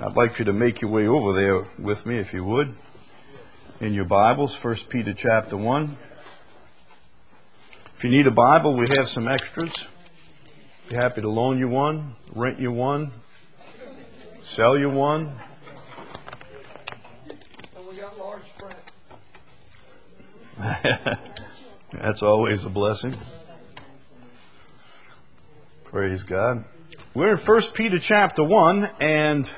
I'd like for you to make your way over there with me, if you would, in your Bibles, 1 Peter chapter 1. If you need a Bible, we have some extras. Be happy to loan you one, rent you one, sell you one. And we got large print. That's always a blessing. Praise God. We're in 1 Peter chapter 1, and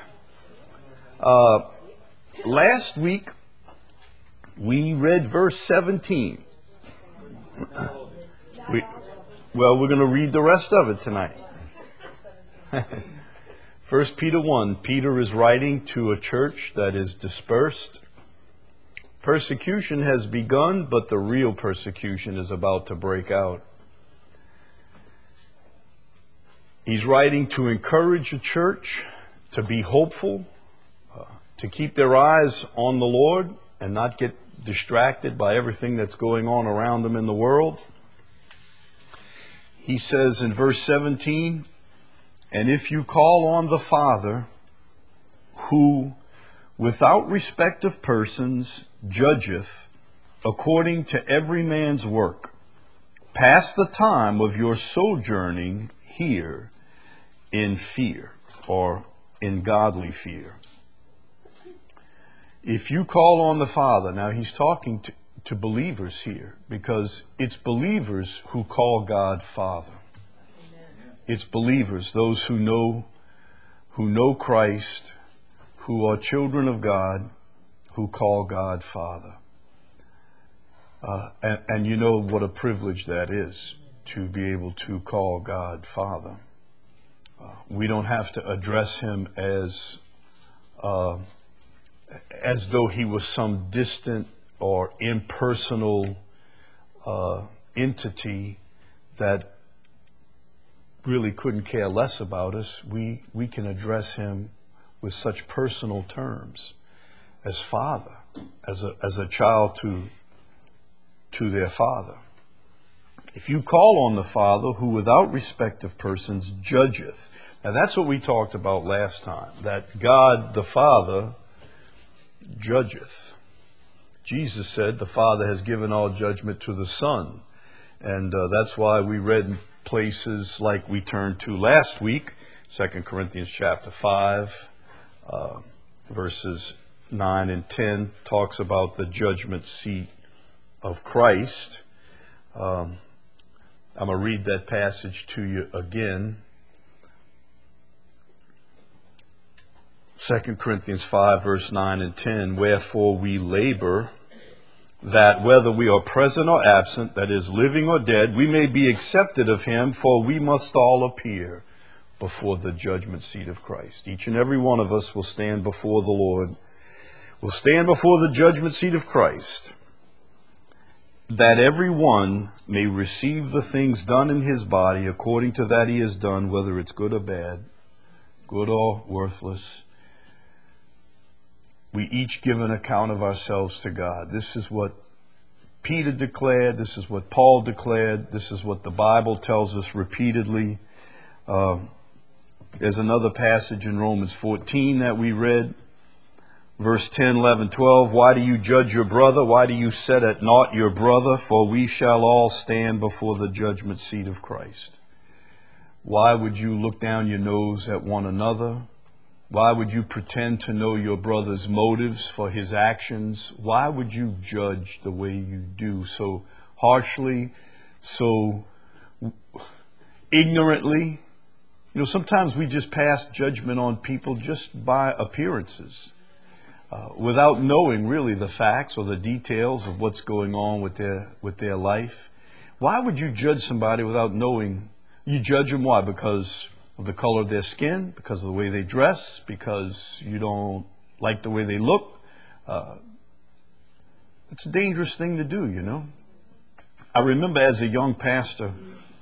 last week we read verse 17. We're going to read the rest of it tonight. 1 Peter 1, Peter is writing to a church that is dispersed. Persecution has begun, but the real persecution is about to break out. He's writing to encourage the church to be hopeful, to keep their eyes on the Lord and not get distracted by everything that's going on around them in the world. He says in verse 17, "And if you call on the Father, who without respect of persons judgeth according to every man's work, pass the time of your sojourning here in fear," or in godly fear. If you call on the Father, now he's talking to believers here, because it's believers who call God Father. It's believers, those who know Christ, who are children of God, who call God Father. And you know what a privilege that is, to be able to call God Father. We don't have to address him as though he was some distant or impersonal entity that really couldn't care less about us. We can address him with such personal terms as Father, as a child to their father. If you call on the Father, who without respect of persons judgeth. Now that's what we talked about last time, that God the Father judgeth. Jesus said the Father has given all judgment to the Son. And that's why we read in places like we turned to last week, 2 Corinthians chapter 5, verses 9 and 10, talks about the judgment seat of Christ. I'm going to read that passage to you again. 2 Corinthians 5, verse 9 and 10, "Wherefore we labor, that whether we are present or absent, that is, living or dead, we may be accepted of him, for we must all appear before the judgment seat of Christ." Each and every one of us will stand before the Lord, will stand before the judgment seat of Christ, that every one may receive the things done in his body according to that he has done, whether it's good or bad, good or worthless. We each give an account of ourselves to God. This is what Peter declared. This is what Paul declared. This is what the Bible tells us repeatedly. There's another passage in Romans 14 that we read. Verse 10, 11, 12. "Why do you judge your brother? Why do you set at naught your brother? For we shall all stand before the judgment seat of Christ." Why would you look down your nose at one another? Why would you pretend to know your brother's motives for his actions? Why would you judge the way you do, so harshly, so ignorantly? You know, sometimes we just pass judgment on people just by appearances, without knowing really the facts or the details of what's going on with their life. Why would you judge somebody without knowing? You judge them, why? Because of the color of their skin, because of the way they dress, because you don't like the way they look. It's a dangerous thing to do, you know. I remember as a young pastor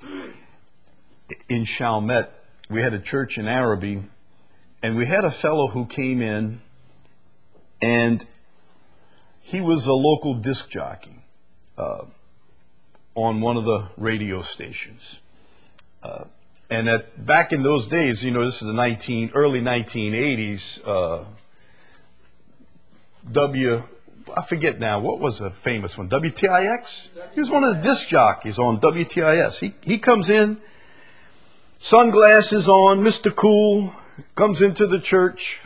in Chalmette, we had a church in Araby, and we had a fellow who came in, and he was a local disc jockey on one of the radio stations. And back in those days, this is the early 1980s. I forget now, what was a famous one? WTIX? He was one of the disc jockeys on WTIS. He comes in, sunglasses on, Mr. Cool, comes into the church,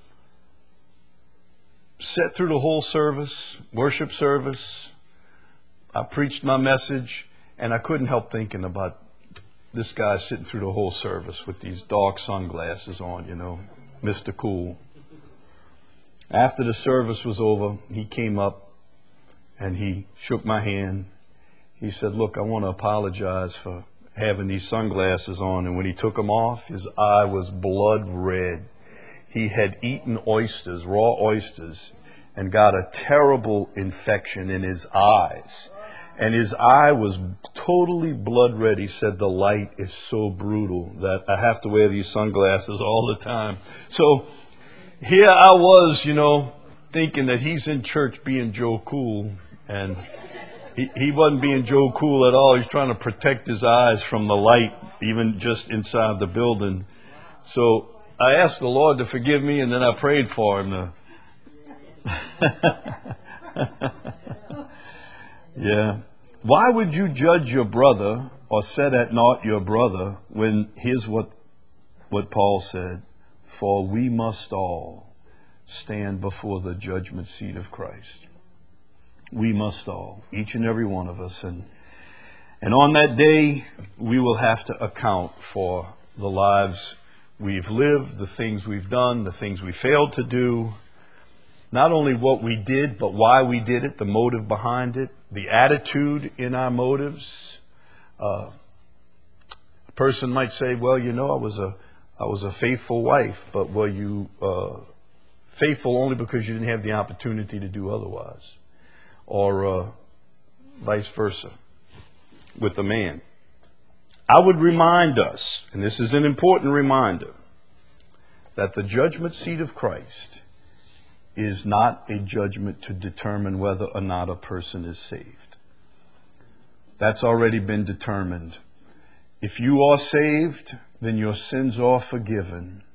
sat through the whole service, worship service. I preached my message, and I couldn't help thinking about this guy sitting through the whole service with these dark sunglasses on, Mr. Cool. After the service was over, he came up and he shook my hand. He said, "Look, I want to apologize for having these sunglasses on." And when he took them off, his eye was blood red. He had eaten oysters, raw oysters, and got a terrible infection in his eyes. And his eye was totally blood red. He said, "The light is so brutal that I have to wear these sunglasses all the time." So here I was, thinking that he's in church being Joe Cool. And he wasn't being Joe Cool at all. He's trying to protect his eyes from the light, even just inside the building. So I asked the Lord to forgive me, and then I prayed for him. Yeah. Why would you judge your brother or set at naught your brother when, here's what Paul said, "For we must all stand before the judgment seat of Christ." We must all, each and every one of us. And on that day, we will have to account for the lives we've lived, the things we've done, the things we failed to do. Not only what we did, but why we did it, the motive behind it, the attitude in our motives. A person might say, "Well, I was a faithful wife," but were you faithful only because you didn't have the opportunity to do otherwise? Or vice versa with the man. I would remind us, and this is an important reminder, that the judgment seat of Christ is not a judgment to determine whether or not a person is saved. That's already been determined. If you are saved, then your sins are forgiven.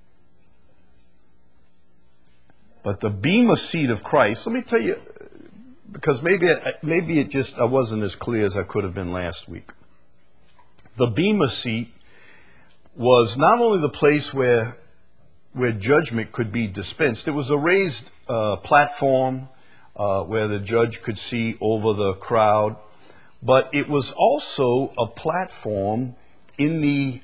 But the bema seat of Christ, let me tell you, because maybe I wasn't as clear as I could have been last week. The bema seat was not only the place where judgment could be dispensed. It was a raised platform where the judge could see over the crowd, but it was also a platform in the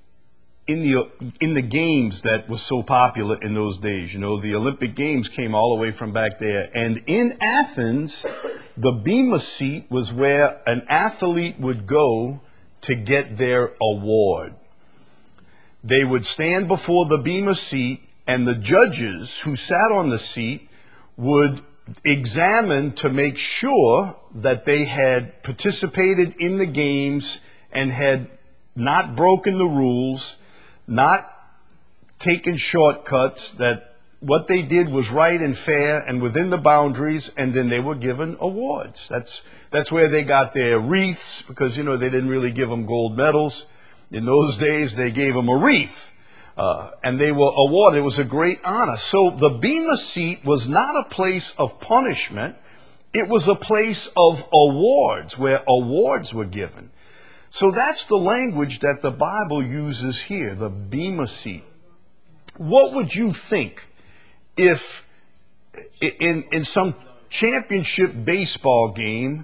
games that was so popular in those days. The Olympic Games came all the way from back there. And in Athens, the bema seat was where an athlete would go to get their award. They would stand before the bema seat, and the judges who sat on the seat would examine to make sure that they had participated in the games and had not broken the rules, not taken shortcuts, that what they did was right and fair and within the boundaries, and then they were given awards. That's where they got their wreaths, because, they didn't really give them gold medals. In those days, they gave them a wreath, and they were awarded. It was a great honor. So the bema seat was not a place of punishment. It was a place of awards, where awards were given. So that's the language that the Bible uses here, the bema seat. What would you think if in some championship baseball game,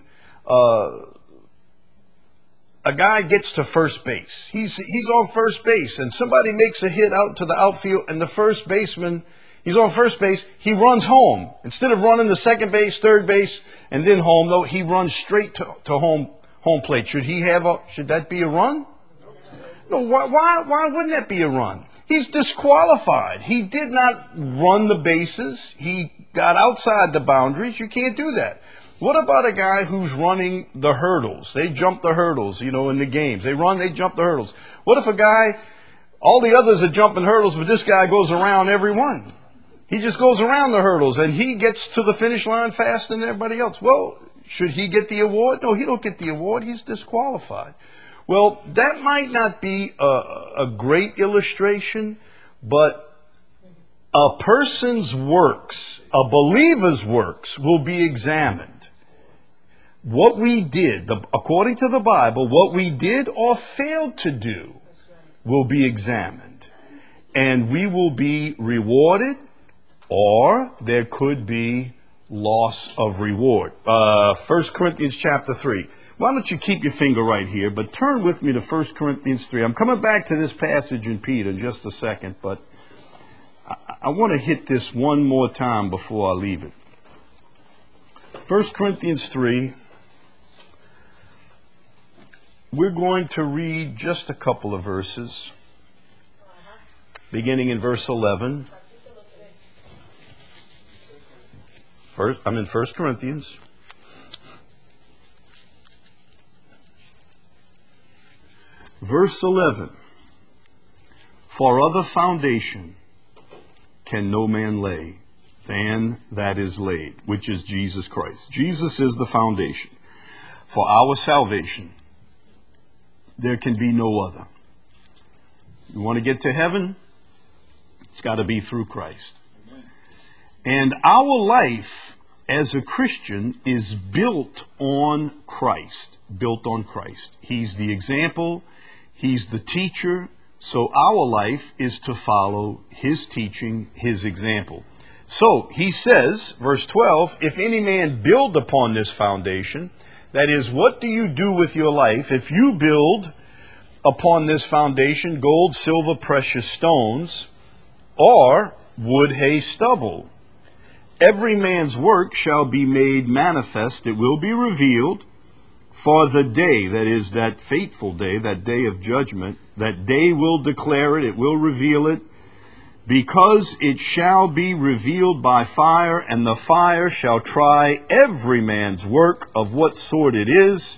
a guy gets to first base. He's on first base, and somebody makes a hit out to the outfield, and the first baseman, he's on first base, he runs home. Instead of running to second base, third base, and then home, though, he runs straight to home plate. Should that be a run? No, why wouldn't that be a run? He's disqualified. He did not run the bases. He got outside the boundaries. You can't do that. What about a guy who's running the hurdles? They jump the hurdles, in the games. They jump the hurdles. What if all the others are jumping hurdles, but this guy goes around every one? He just goes around the hurdles, and he gets to the finish line faster than everybody else. Well, should he get the award? No, he don't get the award. He's disqualified. Well, that might not be a great illustration, but a person's works, a believer's works, will be examined. What we did, according to the Bible, what we did or failed to do will be examined. And we will be rewarded, or there could be loss of reward. 1 Corinthians chapter 3. Why don't you keep your finger right here, but turn with me to 1 Corinthians 3. I'm coming back to this passage in Peter in just a second, but I want to hit this one more time before I leave it. 1 Corinthians 3. We're going to read just a couple of verses, beginning in verse 11. I'm in 1 Corinthians. Verse 11. For other foundation can no man lay than that is laid, which is Jesus Christ. Jesus is the foundation for our salvation. There can be no other. You want to get to heaven? It's got to be through Christ. And our life as a Christian is built on Christ. Built on Christ. He's the example. He's the teacher. So our life is to follow his teaching, his example. So he says, verse 12, if any man build upon this foundation, that is, what do you do with your life if you build upon this foundation gold, silver, precious stones, or wood, hay, stubble? Every man's work shall be made manifest. It will be revealed, for the day, that is, that fateful day, that day of judgment, that day will declare it, it will reveal it, because it shall be revealed by fire, and the fire shall try every man's work of what sort it is.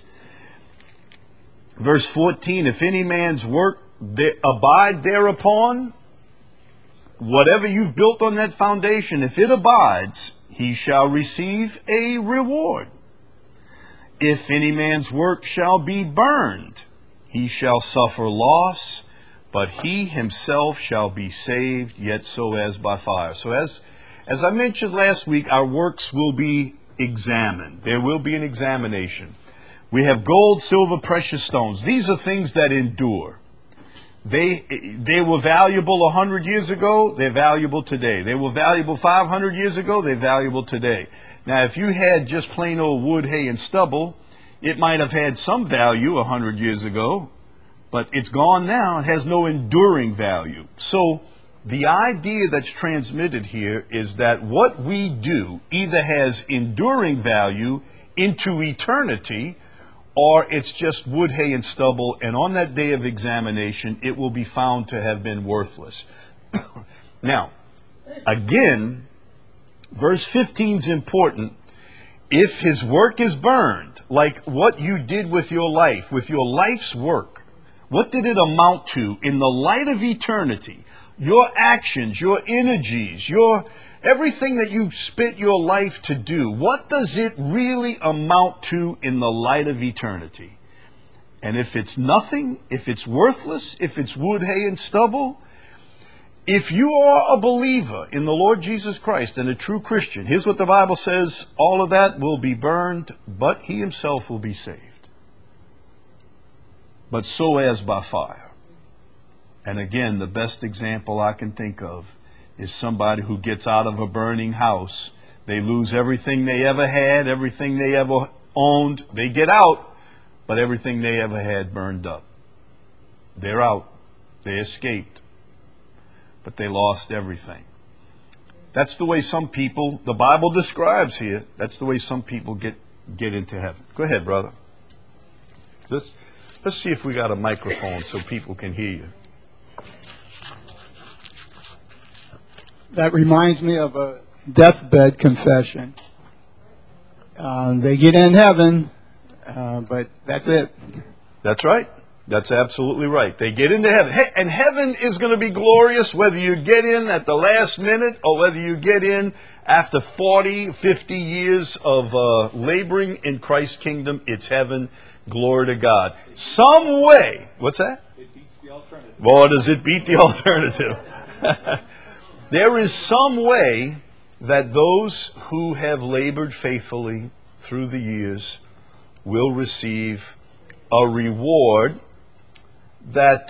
Verse 14, if any man's work abide thereupon, whatever you've built on that foundation, if it abides, he shall receive a reward. If any man's work shall be burned, he shall suffer loss, but he himself shall be saved, yet so as by fire. So as I mentioned last week, our works will be examined. There will be an examination. We have gold, silver, precious stones. These are things that endure. They were valuable 100 years ago, they're valuable today. They were valuable 500 years ago, they're valuable today. Now, if you had just plain old wood, hay, and stubble, it might have had some value 100 years ago, but it's gone now. It has no enduring value. So the idea that's transmitted here is that what we do either has enduring value into eternity, or it's just wood, hay, and stubble, and on that day of examination, it will be found to have been worthless. Now, again, verse 15 is important. If his work is burned, like what you did with your life's work, what did it amount to in the light of eternity? Your actions, your energies, everything that you spent your life to do, what does it really amount to in the light of eternity? And if it's nothing, if it's worthless, if it's wood, hay, and stubble, if you are a believer in the Lord Jesus Christ and a true Christian, here's what the Bible says, all of that will be burned, but he himself will be saved. But so as by fire. And again, the best example I can think of is somebody who gets out of a burning house. They lose everything they ever had, everything they ever owned. They get out, but everything they ever had burned up. They're out. They escaped. But they lost everything. That's the way some people, the Bible describes here, that's the way some people get into heaven. Go ahead, brother. Let's see if we got a microphone so people can hear you. That reminds me of a deathbed confession. They get in heaven, but that's it. That's right. That's absolutely right. They get into heaven. And heaven is going to be glorious whether you get in at the last minute or whether you get in after 40, 50 years of laboring in Christ's kingdom. It's heaven. Glory to God. Some way. What's that? It beats the alternative. Boy, does it beat the alternative. There is some way that those who have labored faithfully through the years will receive a reward that,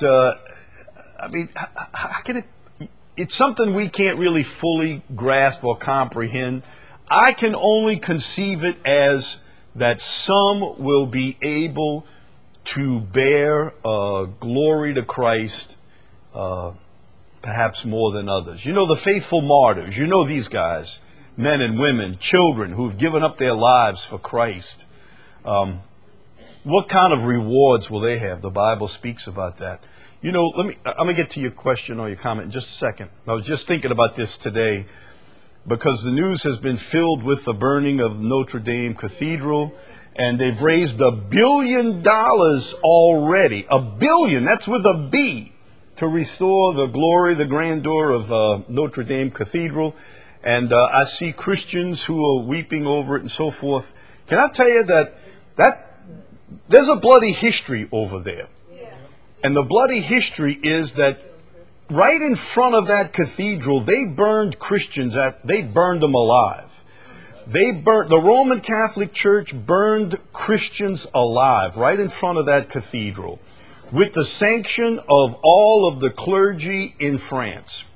how can it, it's something we can't really fully grasp or comprehend. I can only conceive it as that some will be able to bear glory to Christ perhaps more than others. You know, the faithful martyrs, you know these guys, men and women, children who've given up their lives for Christ. What kind of rewards will they have? The Bible speaks about that. You know, I'm going to get to your question or your comment in just a second. I was just thinking about this today because the news has been filled with the burning of Notre Dame Cathedral, and they've raised $1 billion already. $1 billion, that's with a B, to restore the glory, the grandeur of Notre Dame Cathedral. And I see Christians who are weeping over it and so forth. Can I tell you that there's a bloody history over there? And the bloody history is that right in front of that cathedral, they burned Christians, they burned them alive. The Roman Catholic Church burned Christians alive right in front of that cathedral with the sanction of all of the clergy in France.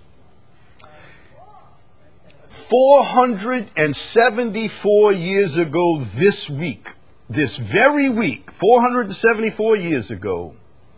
474 years ago this week, this very week, 474 years ago,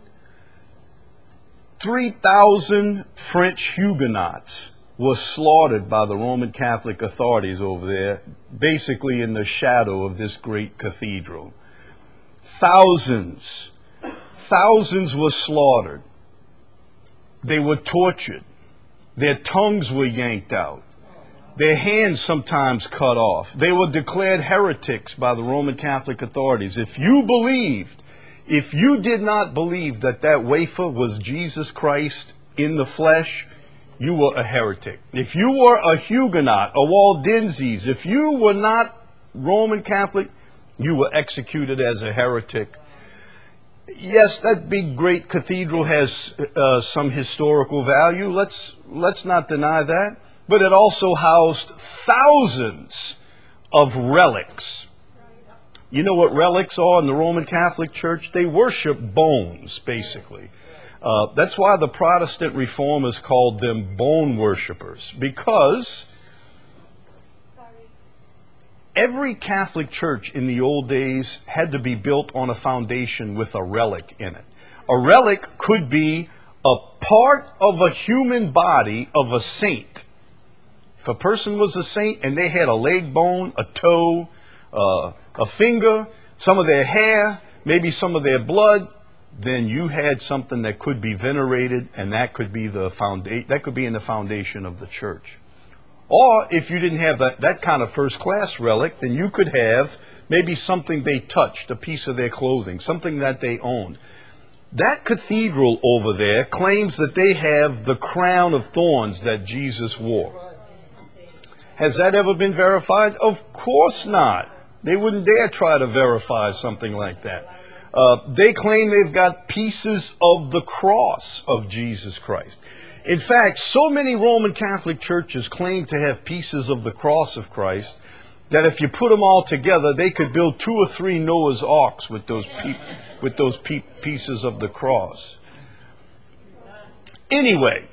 3,000 French Huguenots were slaughtered by the Roman Catholic authorities over there, basically in the shadow of this great cathedral. Thousands were slaughtered. They were tortured. Their tongues were yanked out. Their hands sometimes cut off. They were declared heretics by the Roman Catholic authorities. If you did not believe that wafer was Jesus Christ in the flesh, you were a heretic. If you were a Huguenot, a Waldenses, if you were not Roman Catholic, you were executed as a heretic. Yes, that big great cathedral has some historical value. Let's not deny that. But it also housed thousands of relics. You know what relics are in the Roman Catholic Church? They worship bones, basically. That's why the Protestant reformers called them bone worshipers, because every Catholic church in the old days had to be built on a foundation with a relic in it. A relic could be a part of a human body of a saint. If a person was a saint and they had a leg bone, a toe, a finger, some of their hair, maybe some of their blood, then you had something that could be venerated, and that could be in the foundation of the church. Or if you didn't have that kind of first-class relic, then you could have maybe something they touched, a piece of their clothing, something that they owned. That cathedral over there claims that they have the crown of thorns that Jesus wore. Has that ever been verified? Of course not. They wouldn't dare try to verify something like that. They claim they've got pieces of the cross of Jesus Christ. In fact, so many Roman Catholic churches claim to have pieces of the cross of Christ that if you put them all together, they could build 2 or 3 Noah's Arks with those pieces of the cross. Anyway,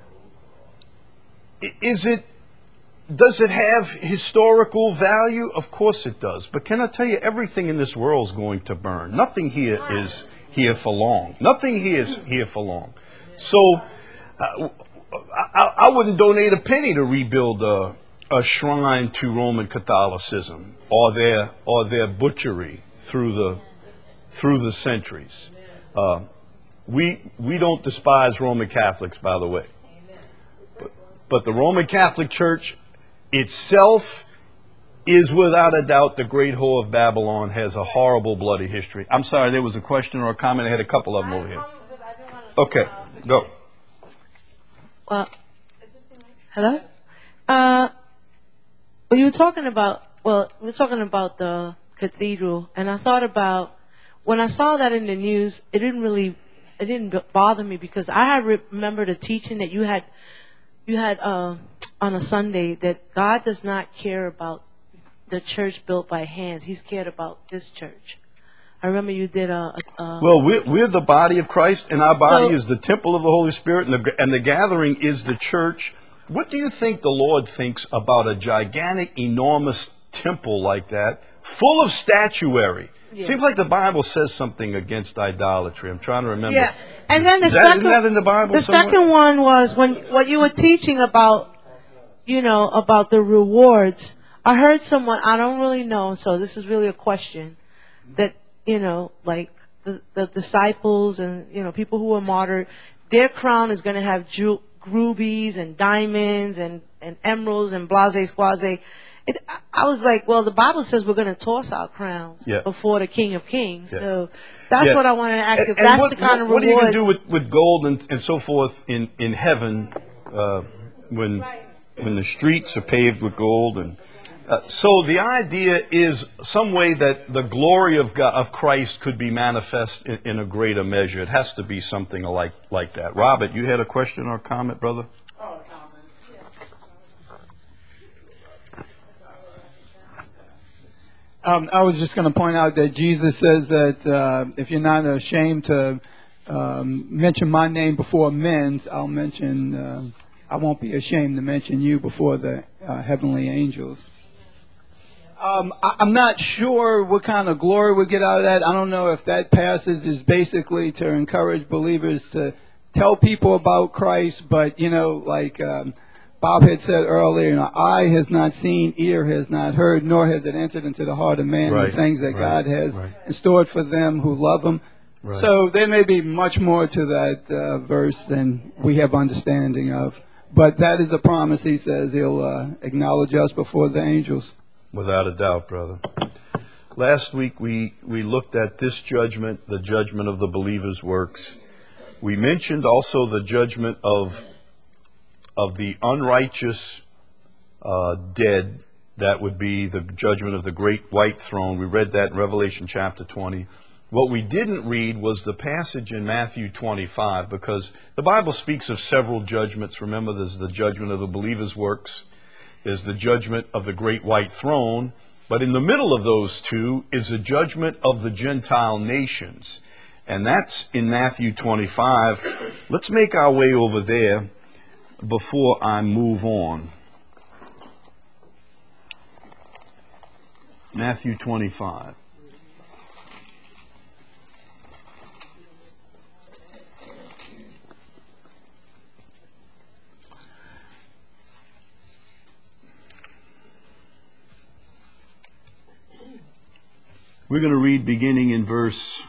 does it have historical value? Of course it does. But can I tell you, everything in this world is going to burn. Nothing here is here for long. Nothing here is here for long. So I wouldn't donate a penny to rebuild a shrine to Roman Catholicism or their butchery through the centuries. We don't despise Roman Catholics, by the way. But the Roman Catholic Church itself is without a doubt the great whore of Babylon, has a horrible bloody history. I'm sorry, there was a question or a comment. I had a couple of them over here. Okay, go. Well, hello? We were talking about the cathedral, and I thought about when I saw that in the news, it didn't bother me because I had remembered a teaching that you had on a Sunday that God does not care about the church built by hands. He's cared about this church. I remember you did Well, we're the body of Christ, and our body So- is the temple of the Holy Spirit, and the gathering is the church. What do you think the Lord thinks about a gigantic, enormous temple like that, full of statuary? Seems like the Bible says something against idolatry. I'm trying to remember. Yeah, and then the Isn't second that in the Bible the somewhere? second one was when what you were teaching about, about the rewards. I heard someone, I don't really know, so this is really a question, that like the disciples and people who were martyred, their crown is going to have rubies and diamonds and emeralds and blase squaze. I was like, well, the Bible says we're going to toss our crowns Yeah. before the King of Kings. Yeah. So that's Yeah. what I wanted to ask you. If And that's what, the kind of what are you rewards. going to do with gold and so forth in heaven when the streets are paved with gold? And so the idea is some way that the glory of God, of Christ could be manifest in a greater measure. It has to be something like that. Robert, you had a question or a comment, brother? I was just going to point out that Jesus says that if you're not ashamed to mention my name before men's, I won't be ashamed to mention you before the heavenly angels. I'm not sure what kind of glory we get out of that. I don't know if that passage is basically to encourage believers to tell people about Christ, but like Bob had said earlier, eye has not seen, ear has not heard, nor has it entered into the heart of man the things that God has in store for them who love Him. Right. So there may be much more to that verse than we have understanding of. But that is a promise. He says He'll acknowledge us before the angels. Without a doubt, brother. Last week we looked at this judgment, the judgment of the believer's works. We mentioned also the judgment of the unrighteous dead. That would be the judgment of the great white throne. We read that in Revelation chapter 20. What we didn't read was the passage in Matthew 25, because the Bible speaks of several judgments. Remember, there's the judgment of the believer's works. There's the judgment of the great white throne. But in the middle of those two is the judgment of the Gentile nations. And that's in Matthew 25. Let's make our way over there before I move on. Matthew 25. We're going to read beginning in verse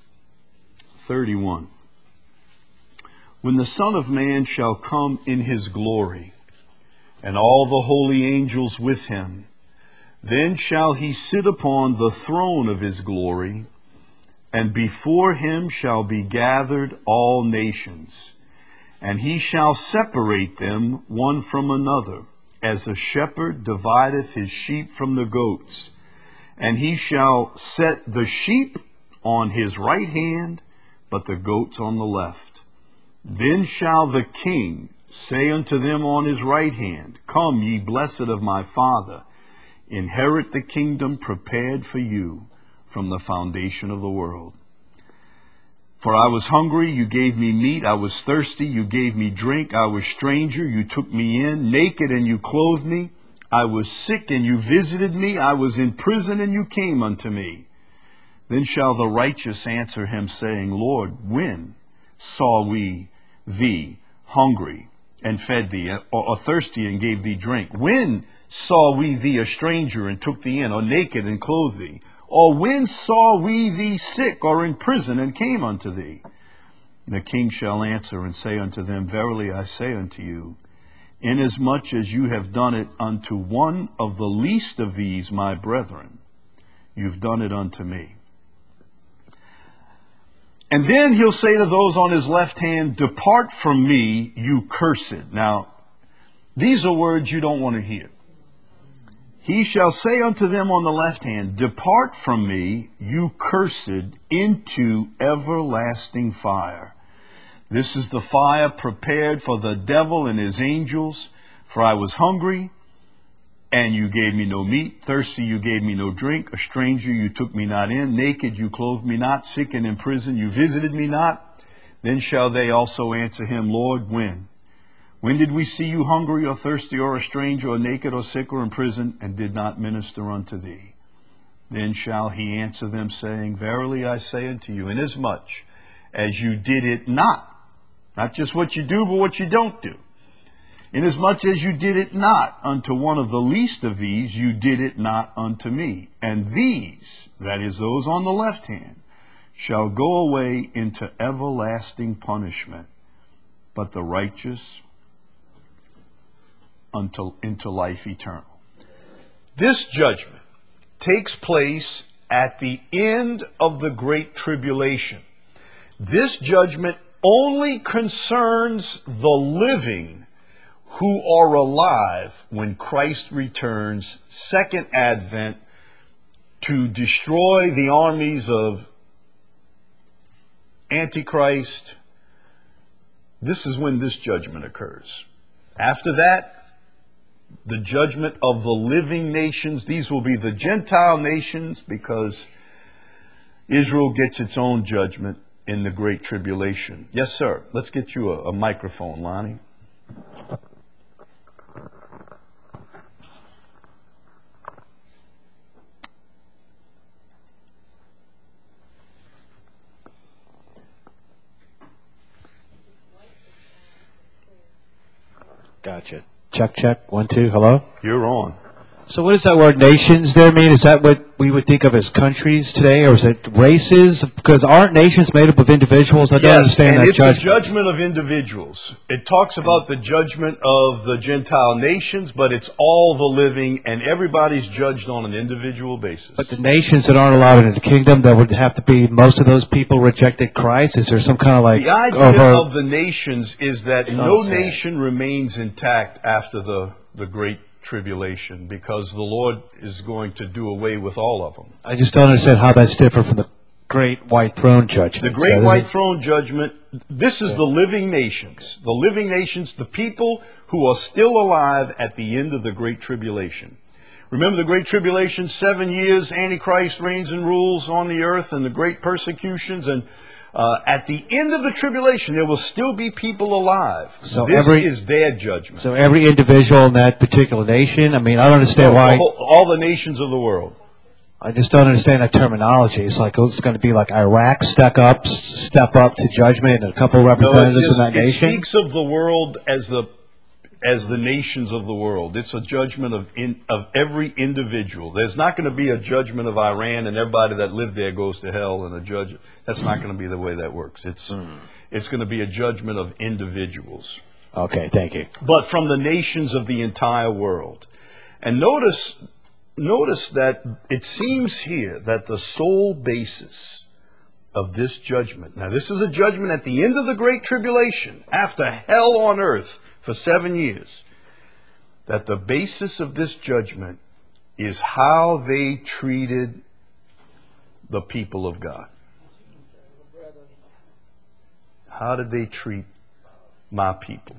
31. When the Son of Man shall come in His glory, and all the holy angels with Him, then shall He sit upon the throne of His glory, and before Him shall be gathered all nations, and He shall separate them one from another, as a shepherd divideth his sheep from the goats. And He shall set the sheep on His right hand, but the goats on the left. Then shall the King say unto them on His right hand, Come, ye blessed of my Father, inherit the kingdom prepared for you from the foundation of the world. For I was hungry, you gave me meat. I was thirsty, you gave me drink. I was stranger, you took me in. Naked, and you clothed me. I was sick, and you visited me. I was in prison, and you came unto me. Then shall the righteous answer Him, saying, Lord, when saw we thee hungry and fed thee, or thirsty and gave thee drink? When saw we thee a stranger and took thee in, or naked and clothed thee? Or when saw we thee sick or in prison and came unto thee? The King shall answer and say unto them, Verily I say unto you, inasmuch as you have done it unto one of the least of these my brethren, you've done it unto me. And then He'll say to those on His left hand, Depart from me, you cursed. Now, these are words you don't want to hear. He shall say unto them on the left hand, Depart from me, you cursed, into everlasting fire. This is the fire prepared for the devil and his angels. For I was hungry, and you gave me no meat. Thirsty, you gave me no drink. A stranger, you took me not in. Naked, you clothed me not. Sick and in prison, you visited me not. Then shall they also answer him, Lord, when? When did we see you hungry or thirsty or a stranger or naked or sick or in prison, and did not minister unto thee? Then shall he answer them, saying, Verily I say unto you, inasmuch as you did it not just what you do, but what you don't do, inasmuch as you did it not unto one of the least of these, you did it not unto me. And these, that is those on the left hand, shall go away into everlasting punishment, but the righteous into life eternal. This judgment takes place at the end of the Great Tribulation. This judgment only concerns the living who are alive when Christ returns, second advent, to destroy the armies of Antichrist. This is when this judgment occurs. After that, the judgment of the living nations. These will be the Gentile nations, because Israel gets its own judgment in the Great Tribulation. Yes, sir. Let's get you a microphone, Lonnie. Gotcha. Check, check. 1, 2. Hello? You're on. So what does that word nations there mean? Is that what we would think of as countries today, or is it races? Because aren't nations made up of individuals? I don't understand that judgment. It's a judgment of individuals. It talks about the judgment of the Gentile nations, but it's all the living, and everybody's judged on an individual basis. But the nations that aren't allowed into the kingdom, that would have to be most of those people rejected Christ? Is there some kind of like... The idea of the nations is that no nation remains intact after the Great Tribulation, because the Lord is going to do away with all of them. I just don't understand how that's different from the Great White Throne Judgment. The Great White Throne Judgment, this is the living nations. The living nations, the people who are still alive at the end of the Great Tribulation. Remember the Great Tribulation, 7 years, Antichrist reigns and rules on the earth, and the great persecutions, and at the end of the tribulation, there will still be people alive. So this is their judgment. So every individual in that particular nation, I mean, I don't understand why... All the nations of the world. I just don't understand that terminology. It's like it's going to be like Iraq step up to judgment, and a couple of representatives in that nation. It speaks of the world as the nations of the world. It's a judgment of every individual. There's not going to be a judgment of Iran and everybody that lived there goes to hell, and a judge. That's not going to be the way that works. It's going to be a judgment of individuals. Okay, thank you. But from the nations of the entire world. And notice that it seems here that the sole basis of this judgment. Now, this is a judgment at the end of the Great Tribulation, after hell on earth for 7 years, that the basis of this judgment is how they treated the people of God. How did they treat my people?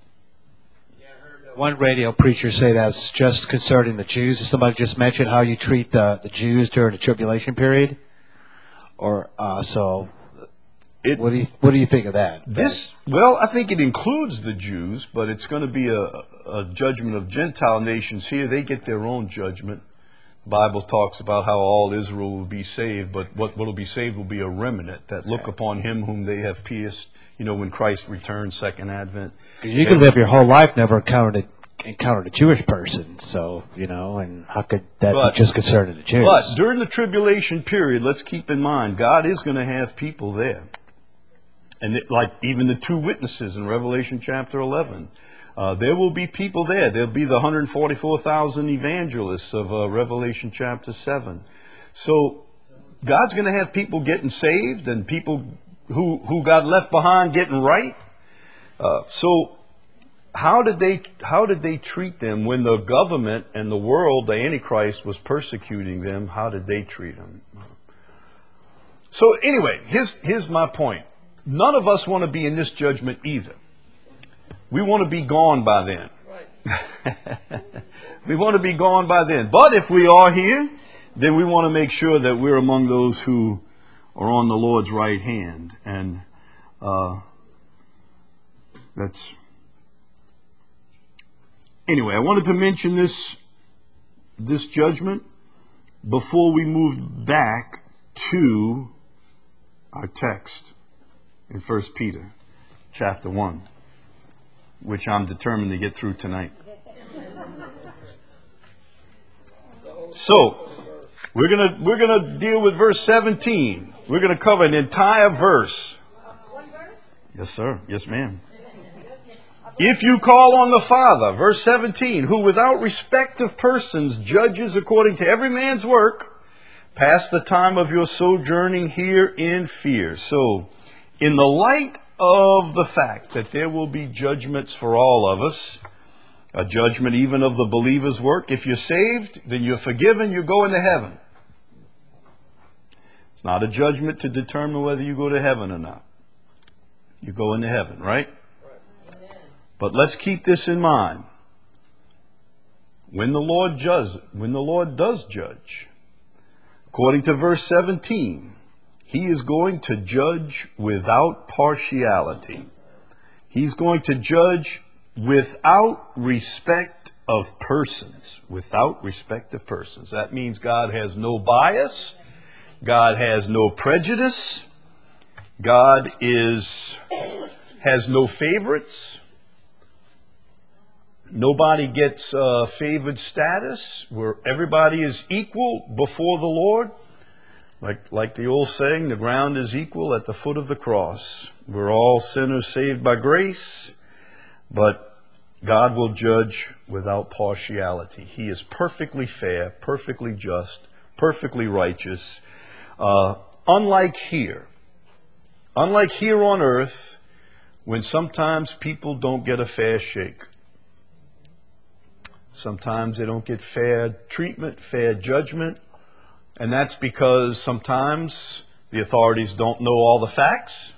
One radio preacher say that's just concerning the Jews. Somebody just mentioned how you treat the Jews during the tribulation period. Or what do you think of that? Well, I think it includes the Jews, but it's going to be a judgment of Gentile nations here. They get their own judgment. The Bible talks about how all Israel will be saved, but what will be saved will be a remnant that look upon him whom they have pierced, when Christ returns, second advent. You could live your whole life never encountered a Jewish person, so, and how could that be just concerning the Jews? But during the tribulation period, let's keep in mind, God is going to have people there. And like even the two witnesses in Revelation chapter 11, there will be people there. There'll be the 144,000 evangelists of Revelation chapter 7. So God's going to have people getting saved and people who got left behind getting right. So how did they treat them when the government and the world, the Antichrist, was persecuting them? How did they treat them? So anyway, here's my point. None of us want to be in this judgment either. We want to be gone by then. We want to be gone by then. But if we are here, then we want to make sure that we're among those who are on the Lord's right hand. And that's... Anyway, I wanted to mention this judgment before we move back to our text in 1 Peter chapter 1, which I'm determined to get through tonight. So, we're gonna deal with verse 17. We're gonna cover an entire verse. Yes, sir. Yes, ma'am. If you call on the Father, verse 17, who without respect of persons judges according to every man's work, pass the time of your sojourning here in fear. So, in the light of the fact that there will be judgments for all of us, a judgment even of the believer's work, if you're saved, then you're forgiven, you go into heaven. It's not a judgment to determine whether you go to heaven or not. You go into heaven, right? But let's keep this in mind. When the Lord does judge, according to verse 17, he is going to judge without partiality. He's going to judge without respect of persons. Without respect of persons. That means God has no bias. God has no prejudice. God has no favorites. Nobody gets favored status, where everybody is equal before the Lord. Like the old saying, the ground is equal at the foot of the cross. We're all sinners saved by grace, but God will judge without partiality. He is perfectly fair, perfectly just, perfectly righteous. Unlike here on earth, when sometimes people don't get a fair shake. Sometimes they don't get fair treatment, fair judgment. And that's because sometimes the authorities don't know all the facts.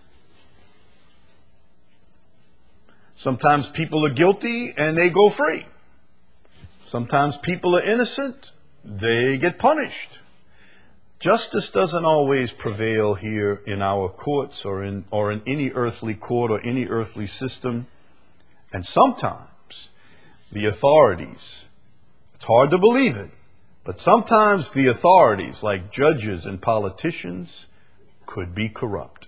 Sometimes people are guilty and they go free. Sometimes people are innocent, they get punished. Justice doesn't always prevail here in our courts or in any earthly court or any earthly system. And sometimes the authorities, it's hard to believe it, but sometimes the authorities, like judges and politicians, could be corrupt.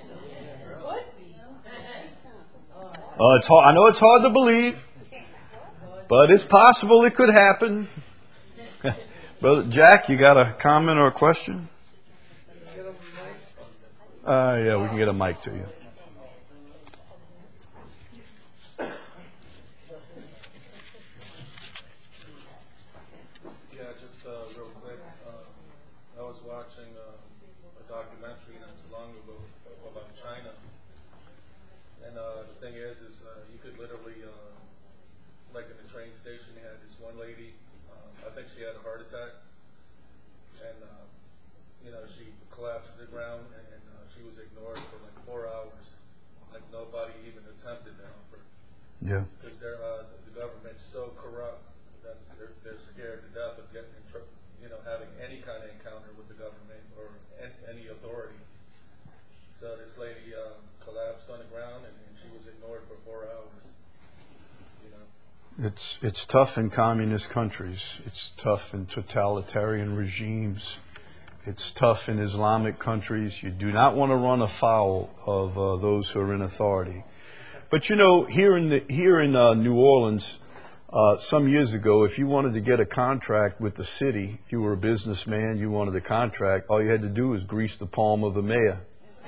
I know it's hard to believe, but it's possible it could happen. Brother Jack, you got a comment or a question? Yeah, we can get a mic to you. Real quick, I was watching a documentary not too long ago about China, and the thing is you could literally, like in the train station, you had this one lady. I think she had a heart attack, and she collapsed to the ground, and she was ignored for like 4 hours, like nobody even attempted to help her. Yeah. Because the government's so corrupt that they're scared to death of getting in trouble. Having any kind of encounter with the government or any authority. So this lady collapsed on the ground and she was ignored for 4 hours. It's tough in communist countries. It's tough in totalitarian regimes. It's tough in Islamic countries. You do not want to run afoul of those who are in authority. But here in New Orleans, some years ago, if you wanted to get a contract with the city, if you were a businessman, you wanted a contract, all you had to do was grease the palm of the mayor.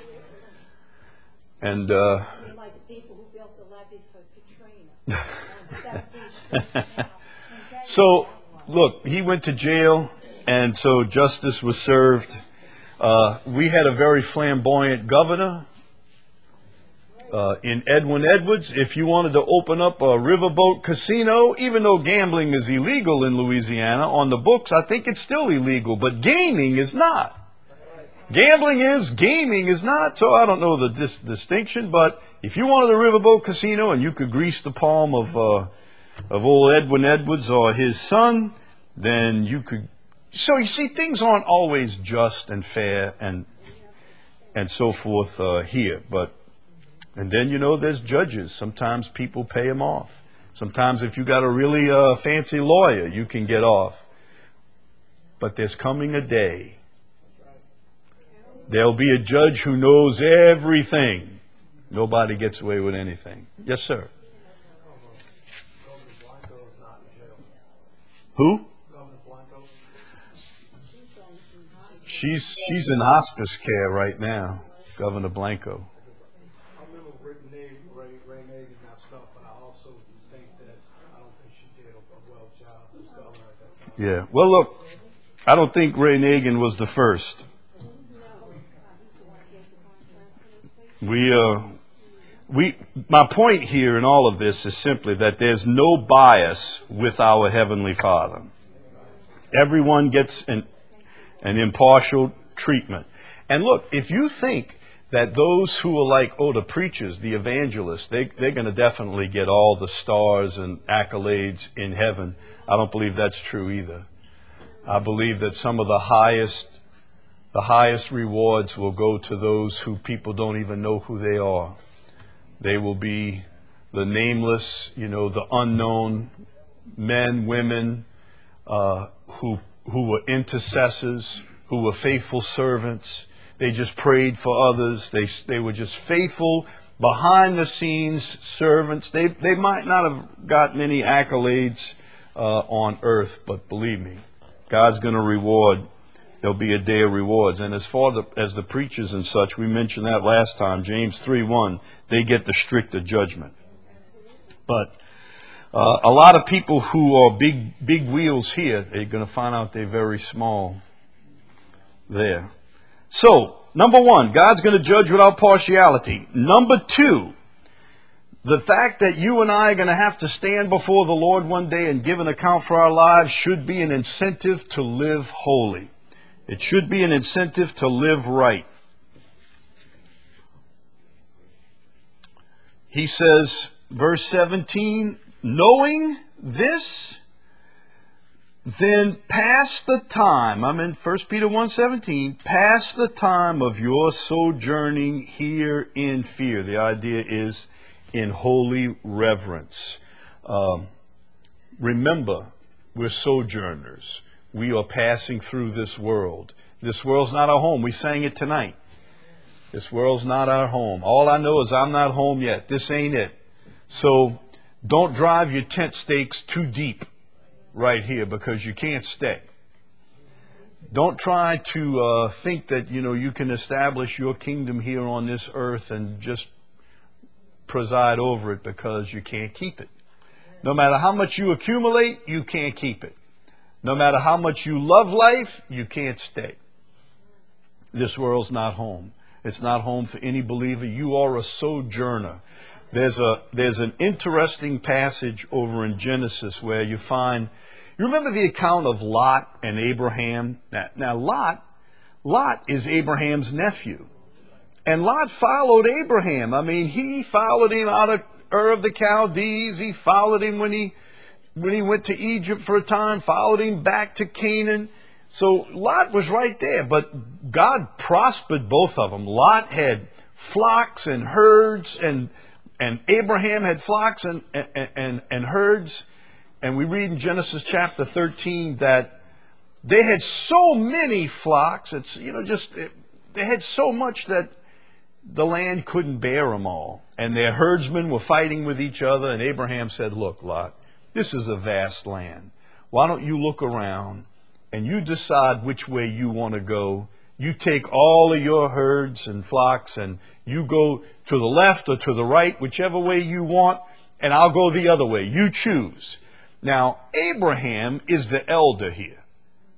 And like the people who built the levee for Katrina. So, look, he went to jail, and so justice was served. We had a very flamboyant governor. in Edwin Edwards, if you wanted to open up a riverboat casino, even though gambling is illegal in Louisiana, on the books, I think it's still illegal, but gaming is not. Gambling is, gaming is not, so I don't know the distinction, but if you wanted a riverboat casino and you could grease the palm of old Edwin Edwards or his son, then you could. So you see, things aren't always just and fair and so forth here, but. And then, there's judges. Sometimes people pay them off. Sometimes if you got a really fancy lawyer, you can get off. But there's coming a day. There'll be a judge who knows everything. Nobody gets away with anything. Yes, sir. Who? She's in hospice care right now, Governor Blanco. Yeah. Well, look, I don't think Ray Nagin was the first. My point here in all of this is simply that there's no bias with our Heavenly Father. Everyone gets an impartial treatment. And look, if you think that those who are like, the preachers, the evangelists, they're going to definitely get all the stars and accolades in heaven, I don't believe that's true either. I believe that some of the highest rewards will go to those who people don't even know who they are. They will be the nameless, the unknown men, women, who were intercessors, who were faithful servants. They just prayed for others. They were just faithful, behind the scenes servants. They might not have gotten any accolades on earth, but believe me, God's going to reward. There'll be a day of rewards. And as far as the preachers and such, we mentioned that last time, James 3:1, they get the stricter judgment. But a lot of people who are big wheels here, they're going to find out they're very small there. So, number one, God's going to judge without partiality. Number two, the fact that you and I are going to have to stand before the Lord one day and give an account for our lives should be an incentive to live holy. It should be an incentive to live right. He says, verse 17, knowing this, then pass the time. I'm in 1 Peter 1:17. Pass the time of your sojourning here in fear. The idea is in holy reverence. Remember, we're sojourners. We are passing through this world. This world's not our home. We sang it tonight. This world's not our home. All I know is I'm not home yet. This ain't it. So don't drive your tent stakes too deep right here, because you can't stay. Don't try to think that you can establish your kingdom here on this earth and just preside over it, because you can't keep it. No matter how much you accumulate, you can't keep it. No matter how much you love life, you can't stay. This world's not home. It's not home for any believer. You are a sojourner. There's an interesting passage over in Genesis where you remember the account of Lot and Abraham? Now Lot is Abraham's nephew. And Lot followed Abraham. I mean, he followed him out of Ur of the Chaldees. He followed him when he went to Egypt for a time, followed him back to Canaan. So Lot was right there, but God prospered both of them. Lot had flocks and herds, and Abraham had flocks and herds. And we read in Genesis chapter 13 that they had so many flocks. They had so much that the land couldn't bear them all. And their herdsmen were fighting with each other. And Abraham said, look, Lot, this is a vast land. Why don't you look around and you decide which way you want to go? You take all of your herds and flocks and you go to the left or to the right, whichever way you want, and I'll go the other way. You choose. Now, Abraham is the elder here.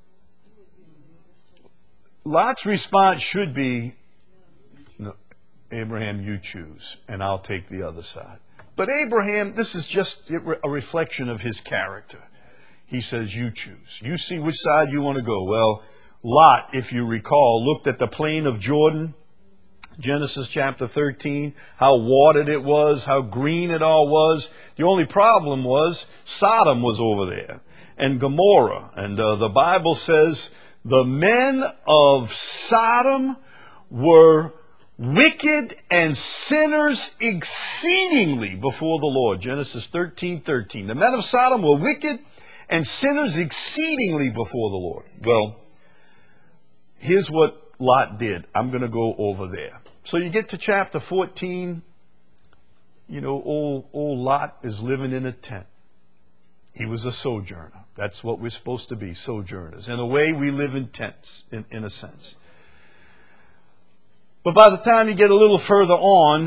Lot's response should be, Abraham, you choose, and I'll take the other side. But Abraham, this is just a reflection of his character. He says, you choose. You see which side you want to go. Well, Lot, if you recall, looked at the plain of Jordan, Genesis chapter 13, how watered it was, how green it all was. The only problem was Sodom was over there, and Gomorrah. And the Bible says the men of Sodom were wicked and sinners exceedingly before the Lord. Genesis 13:13. The men of Sodom were wicked and sinners exceedingly before the Lord. Well, here's what Lot did. I'm going to go over there. So you get to chapter 14. You know, old Lot is living in a tent. He was a sojourner. That's what we're supposed to be, sojourners. In a way, we live in tents, in a sense. But by the time you get a little further on,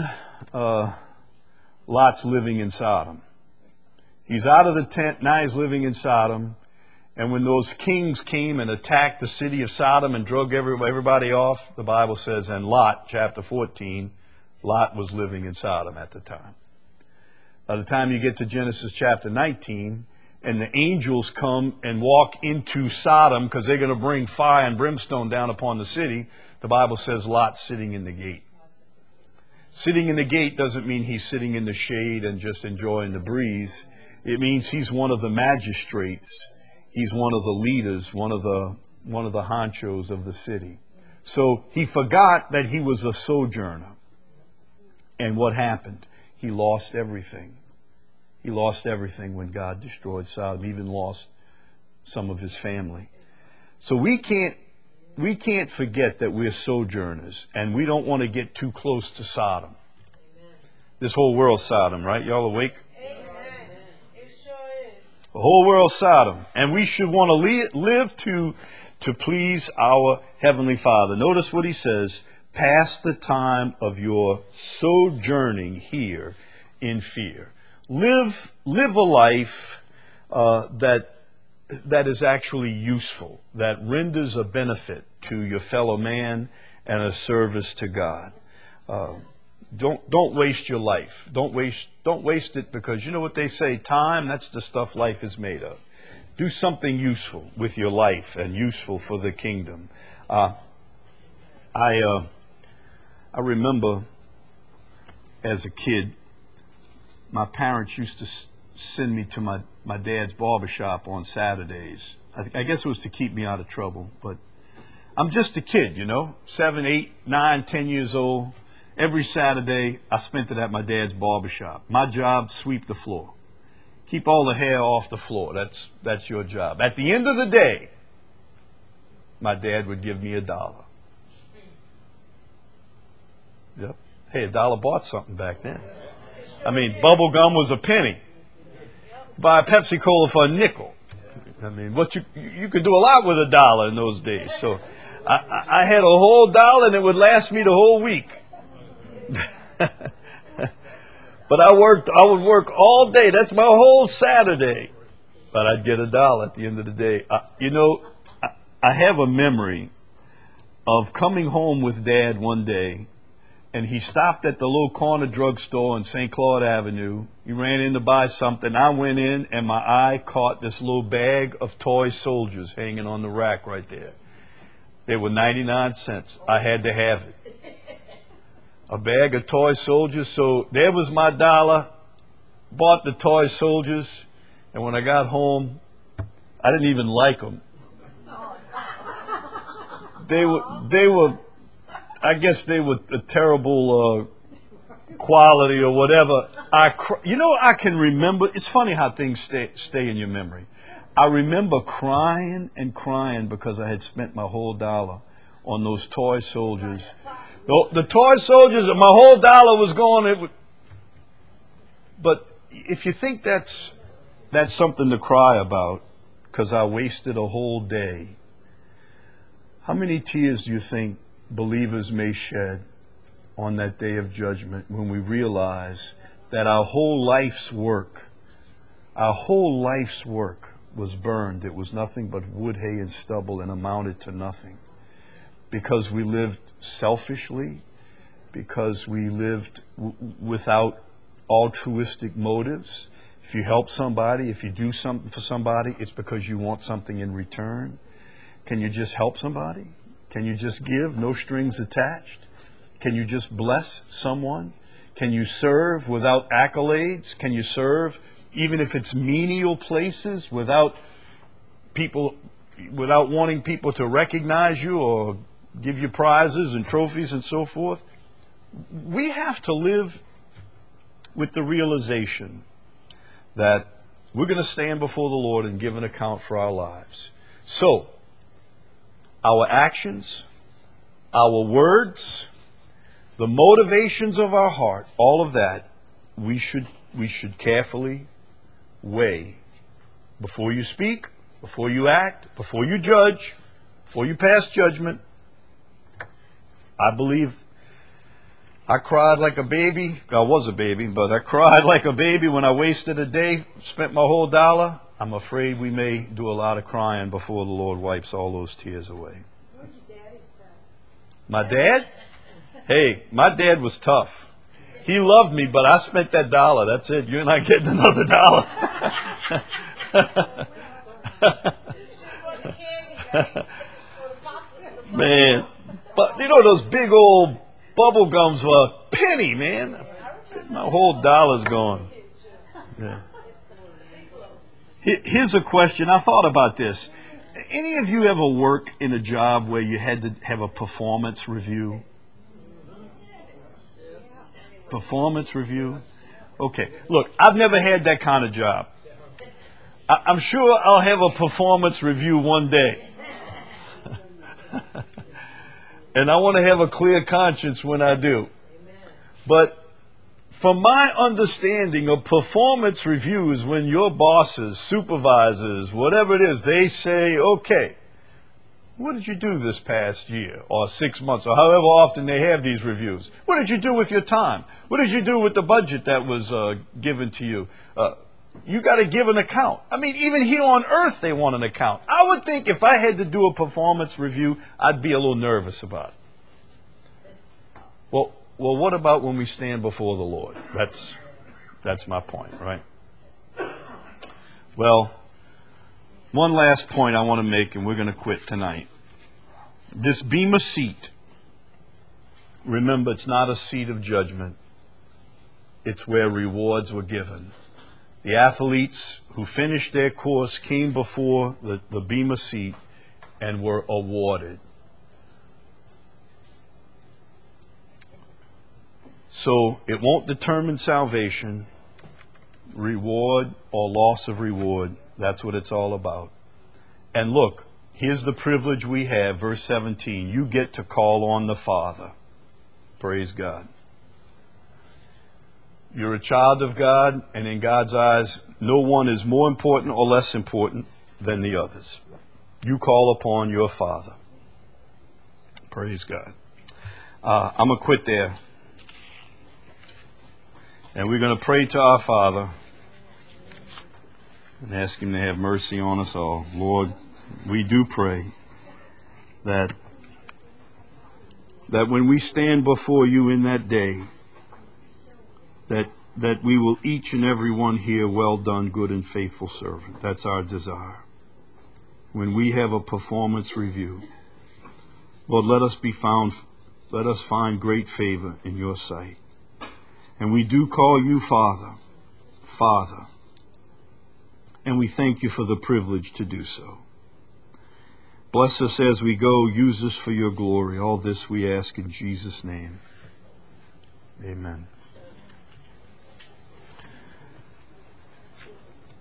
Lot's living in Sodom. He's out of the tent, now he's living in Sodom. And when those kings came and attacked the city of Sodom and drug everybody off, the Bible says, and Lot, chapter 14, Lot was living in Sodom at the time. By the time you get to Genesis chapter 19, and the angels come and walk into Sodom because they're going to bring fire and brimstone down upon the city, the Bible says Lot's sitting in the gate. Sitting in the gate doesn't mean he's sitting in the shade and just enjoying the breeze. It means he's one of the magistrates. He's one of the leaders, one of the honchos of the city. So he forgot that he was a sojourner. And what happened? He lost everything. He lost everything when God destroyed Sodom. He even lost some of his family. So we can't forget that we're sojourners, and we don't want to get too close to Sodom. Amen. This whole world's Sodom, right? Y'all awake? The whole world's Sodom. And we should want to live to please our Heavenly Father. Notice what he says. Pass the time of your sojourning here in fear. Live a life that is actually useful, that renders a benefit to your fellow man and a service to God. Don't waste your life. Don't waste it, because you know what they say, time, that's the stuff life is made of. Do something useful with your life and useful for the kingdom. I remember as a kid, my parents used to send me to my dad's barbershop on Saturdays. I guess it was to keep me out of trouble, but I'm just a kid, 7, 8, 9, 10 years old. Every Saturday, I spent it at my dad's barbershop. My job, sweep the floor. Keep all the hair off the floor. That's your job. At the end of the day, my dad would give me $1. Yep. Hey, $1 bought something back then. I mean, bubble gum was a penny. Buy a Pepsi Cola for a nickel. I mean, what you could do a lot with $1 in those days. So I had a whole $1 and it would last me the whole week. But I would work all day. That's my whole Saturday. But I'd get $1 at the end of the day. I have a memory of coming home with Dad one day, and he stopped at the little corner drugstore on St. Claude Avenue. He ran in to buy something. I went in, and my eye caught this little bag of toy soldiers hanging on the rack right there. They were 99 cents. I had to have it. A bag of toy soldiers. So there was my $1. Bought the toy soldiers, and when I got home, I didn't even like them. They were. I guess they were a terrible quality or whatever. I can remember. It's funny how things stay in your memory. I remember crying and crying because I had spent my whole $1 on those toy soldiers. The toy soldiers, my whole $1 was gone. But if you think that's something to cry about, because I wasted a whole day, how many tears do you think believers may shed on that day of judgment when we realize that our whole life's work was burned? It was nothing but wood, hay, and stubble, and amounted to nothing. Because we lived selfishly, because we lived without altruistic motives. If you help somebody, if you do something for somebody, it's because you want something in return. Can you just help somebody? Can you just give, no strings attached? Can you just bless someone? Can you serve without accolades? Can you serve even if it's menial places without wanting people to recognize you or give you prizes and trophies and so forth? We have to live with the realization that we're going to stand before the Lord and give an account for our lives. So, our actions, our words, the motivations of our heart, all of that, we should carefully weigh before you speak, before you act, before you judge, before you pass judgment. I believe I cried like a baby. I was a baby, but I cried like a baby when I wasted a day, spent my whole dollar. I'm afraid we may do a lot of crying before the Lord wipes all those tears away. Where'd your daddy say? My dad? Hey, my dad was tough. He loved me, but I spent that dollar. That's it. You're not getting another dollar. Man, but you know those big old bubble gums were a penny, man. My whole dollar's gone. Yeah. Here's a question. I thought about this. Any of you ever work in a job where you had to have a performance review? Performance review? Okay. Look, I've never had that kind of job. I'm sure I'll have a performance review one day. And I want to have a clear conscience when I do. But from my understanding of performance reviews, when your bosses, supervisors, whatever it is, they say, okay, what did you do this past year or 6 months or however often they have these reviews? What did you do with your time? What did you do with the budget that was given to you? You got to give an account. I mean, even here on earth, they want an account. I would think if I had to do a performance review, I'd be a little nervous about it. Well, what about when we stand before the Lord? That's my point, right? Well, one last point I want to make, and we're going to quit tonight. This Bema seat, remember, it's not a seat of judgment. It's where rewards were given. The athletes who finished their course came before the Bema seat and were awarded. So it won't determine salvation, reward or loss of reward. That's what it's all about. And look, here's the privilege we have, verse 17. You get to call on the Father. Praise God. You're a child of God, and in God's eyes, no one is more important or less important than the others. You call upon your Father. Praise God. I'm going to quit there. And we're going to pray to our Father and ask Him to have mercy on us all. Lord, we do pray that when we stand before you in that day, that we will each and every one hear, well done, good and faithful servant. That's our desire. When we have a performance review, Lord, let us find great favor in your sight. And we do call you Father, Father. And we thank you for the privilege to do so. Bless us as we go. Use us for your glory. All this we ask in Jesus' name. Amen.